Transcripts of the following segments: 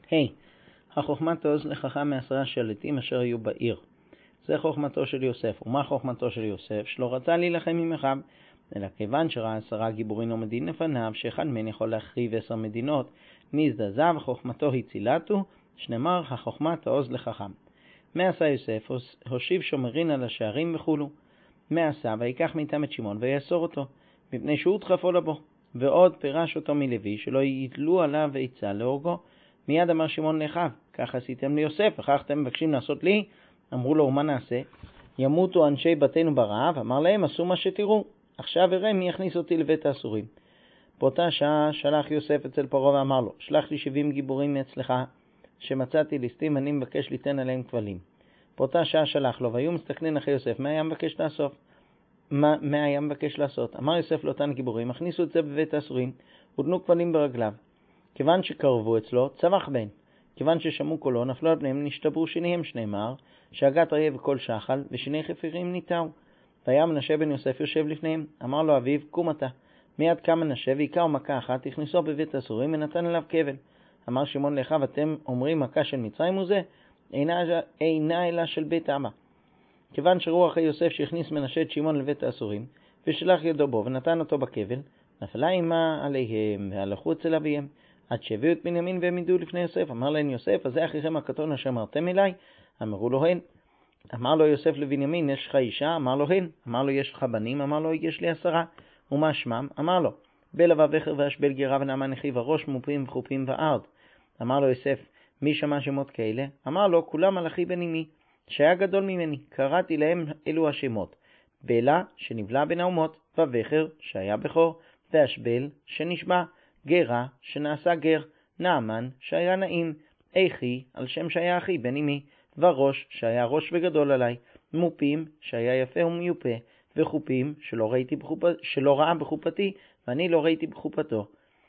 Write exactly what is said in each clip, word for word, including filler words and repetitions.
היי, החוכמה תעוז לחכם מעשרה שליטים אשר היו בעיר. זה חוכמתו של יוסף. ומה חוכמתו של יוסף? שלא רצה להילחם עם אחיו, אלא כיוון שראה עשרה גיבורים עומדים לפניו, שאחד מהם יכול להחריב עשר מדינות, נזדעזע וחוכמתו הצילתו, שנאמר החוכמה תעוז לחכם. מה עשה יוסף? הושיב שומרין על השערים וכולו. מה עשה? ויקח מאיתם את שמעון ויאסור אותו, מפני שהוא דחפו לבו. ועוד פירש אותו מלוי, שלא יתלו עליו עצה להורגו. מיד אמר שמעון לאחיו, כך עשיתם ליוסף, וכך אתם מבקשים לעשות לי? אמרו לו, ומה נעשה? ימותו אנשי בתינו ברעב? אמר להם, עשו מה שתראו. עכשיו אראה מי יכניס אותי לבית האסורים. באותה שעה שלח יוסף אצל פרעה ואמר לו, שלח לי שבעים גיבורים מאצלך, שמצאתי ליסטים, אני מבקש ליתן עליהם כבלים. באותה שעה שלח לו, והיו מסתכלים אחרי יוסף, מה היה מבקש לעשות? מה, מה היה מבקש לעשות? אמר יוסף לאותן גיבורים, הכניסו את זה בבית האסורים, ודנו כבלים ברגליו. כיוון שקרבו אצלו, צמח בהם. כיוון ששמעו קולו, נפלו על פניהם, נשתברו שיניהם, שנאמר, שהגת אריה וכל שחל, ושיני חפירים ניטעו. והיה מנשה בן יוסף יושב לפניהם. אמר לו אביו, קום אתה. מיד קם מנשה, והיכהו מכה אחת, הכניסו בבית האסורים, ונתן אליו כבל. אמר שמעון לאחיו, אתם אומרים מכה של מצרים הוא זה? אינה, אינה אלא של בית אבא. כיוון שרוח יוסף שהכניס מנשה את שמעון לבית האסורים, ושלח ידו בו, ונתן אותו בכבל, נפלה אימה עליהם, והלכו אצל אביהם. עד שהביאו את בנימין והם ידעו לפני יוסף. אמר להם יוסף, אז זה אחיכם הקטון אשר אמרתם אליי? אמרו לו הן. אמר לו יוסף לבנימין, יש לך אישה? אמר לו הן. אמר לו, יש לך בנים? אמר לו, יש לי עשרה. ומה שמם? אמר לו, בלע ובכר ואשבל גירה ונעמן אחיו הראש מופים וחופים וארד. אמר לו יוסף, מי שמע שמות כאלה? אמר לו, כולם על אחי בן אמי, שהיה גדול ממני. קראתי להם אלו השמות, בלע שנבלע בין האומות, ובכר שהיה בכור, ואשבל שנשבע, גרה שנעשה גר, נעמן שהיה נעים, אחי על שם שהיה אחי בן אמי, וראש שהיה ראש וגדול עליי, מופים שהיה יפה ומיופה, וחופים שלא, ראיתי בחופ... שלא ראה בחופתי, ואני לא ראיתי בחופתו.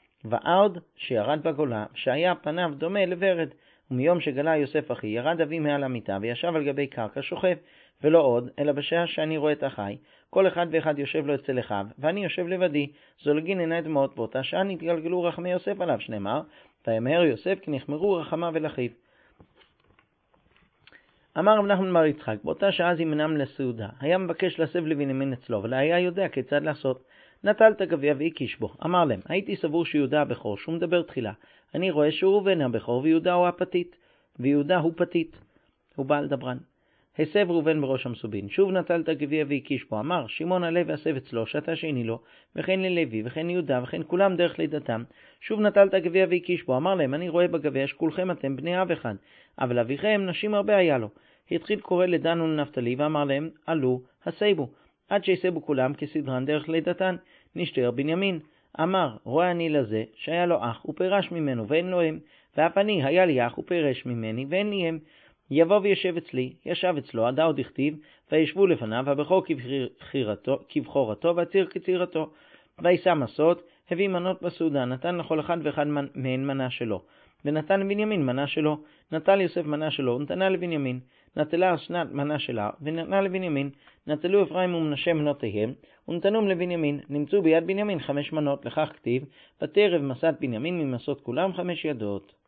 ועוד שירד בגולה, שהיה פניו דומה לוורד. ומיום שגלה יוסף אחי, ירד אבי מעל המיטה, וישב על גבי קרקע שוכב, ולא עוד, אלא בשעה שאני רואה את אחי, כל אחד ואחד יושב לו אצל אחיו, ואני יושב לבדי, זולגין עיני דמעות. באותה שעה נתגלגלו רחמי יוסף עליו, שנאמר, וימהר יוסף כי נחמרו רחמיו אל אחיו. אמר רב נחמן בר יצחק, באותה שעה זימנם לסעודה, היה מבקש להסב לבנימין אצלו, ולא היה יודע כיצד לעשות. נטל את הגביע והקיש בו. אמר להם, הייתי סבור שיהודה הבכור, שהוא מדבר תחילה. אני רואה שהוא ראובן הבכור, ויהודה הוא הפתית, ויהודה הוא פתית, הוא בעל דברן. הסב ראובן בראש המסובין. שוב נטל את הגביע והקיש בו. אמר, שמעון עלה והסב אצלו, שאתה שני לו, וכן ללוי, וכן יהודה, וכן כולם דרך לידתם. שוב נטל את הגביע והקיש בו. אמר להם, אני רואה בגביע שכולכם אתם בני אב אחד, אבל אביכם נשים הרבה היה לו. התחיל קורא לדן ולנפתלי, ואמר להם, עלו, הסבו. עד שיסבו כולם כסדרן דרך לידתן. נשתר בנימין. אמר, רואה אני לזה, שהיה לו אח, ופירש ממנו, ואין לו הם. ואף אני, היה לי אח, ופירש ממני, ואין לי הם. יבוא וישב אצלי, ישב אצלו, עדה עוד הכתיב, וישבו לפניו, הבכור כבכורתו, והציר כצירתו. וישא מסות, הביא מנות בסעודה, נתן לכל אחד ואחד מהן מנה שלו. ונתן לבנימין מנה שלו, נטל יוסף מנה שלו, ונתנה לבנימין. נטלה אסנת מנה שלה, ונתנה לבנימין. נטלו אפרים ומנשה מנותיהם, ונתנום לבנימין. נמצאו ביד בנימין חמש מנות, לכך כתיב, ותרב מסת בנימין ממסות כולם חמש ידות.